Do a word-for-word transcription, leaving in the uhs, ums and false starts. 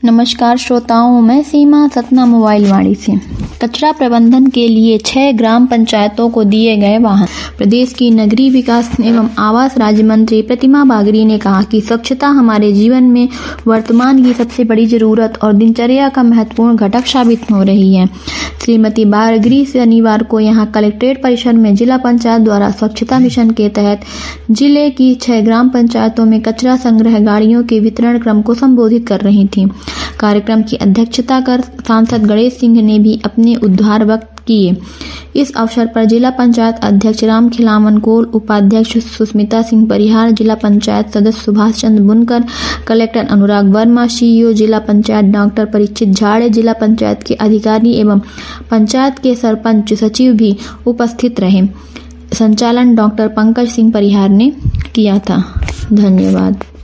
नमस्कार श्रोताओं, मैं सीमा सतना मोबाइल वाणी से। कचरा प्रबंधन के लिए छह ग्राम पंचायतों को दिए गए वाहन। प्रदेश की नगरीय विकास एवं आवास राज्य मंत्री प्रतिमा बागरी ने कहा कि स्वच्छता हमारे जीवन में वर्तमान की सबसे बड़ी जरूरत और दिनचर्या का महत्वपूर्ण घटक साबित हो रही है। श्रीमती बागरी शनिवार को यहां कलेक्ट्रेट परिसर में जिला पंचायत द्वारा स्वच्छता मिशन के तहत जिले की छह ग्राम पंचायतों में कचरा संग्रह गाड़ियों के वितरण क्रम को संबोधित कर रही थी। कार्यक्रम की अध्यक्षता कर सांसद गणेश सिंह ने भी अपने उद्गार व्यक्त किए। इस अवसर पर जिला पंचायत अध्यक्ष राम खिलावन कोल, उपाध्यक्ष सुस्मिता सिंह परिहार, जिला पंचायत सदस्य सुभाष चंद्र बुनकर, कलेक्टर अनुराग वर्मा, सीईओ जिला पंचायत डॉक्टर परीक्षित झाड़े, जिला पंचायत के अधिकारी एवं पंचायत के सरपंच सचिव भी उपस्थित रहे। संचालन डॉक्टर पंकज सिंह परिहार ने किया था। धन्यवाद।